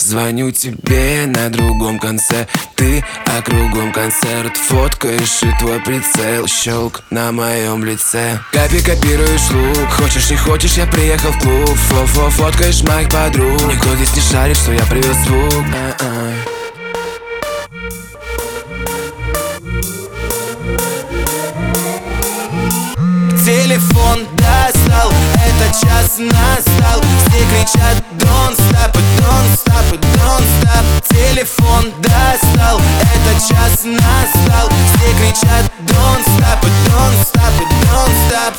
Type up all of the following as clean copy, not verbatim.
Звоню тебе на другом конце, ты, а кругом концерт. Фоткаешь и твой прицел, щелк на моем лице. Копируешь лук, хочешь не хочешь, я приехал в клуб. Фоткаешь моих подруг, никто здесь не шарит, что я привез звук. Телефон достал, этот час настал. Все кричат don't stop it, don't stop it, don't stop. Телефон достал, этот час настал. Все кричат don't stop it, don't stop it, don't stop.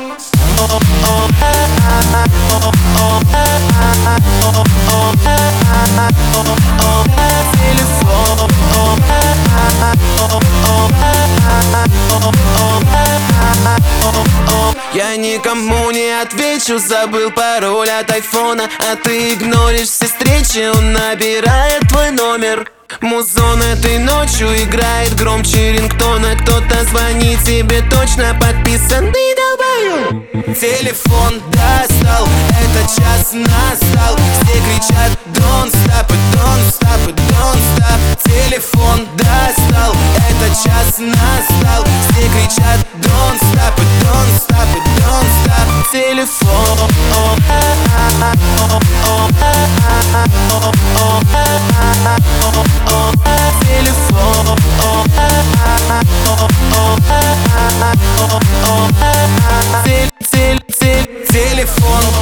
Я никому не отвечу, забыл пароль от айфона. А ты игноришь все встречи, он набирает твой номер. Музон этой ночью играет громче рингтона. Кто-то звонит тебе, точно подписанный долбоёб. Телефон достал, этот час настал. Все кричат don't stop it, don't stop it, don't stop. Телефон достал, этот час настал. Все кричат don't stop it, don't stop it, don't stop. Телефон. Телефон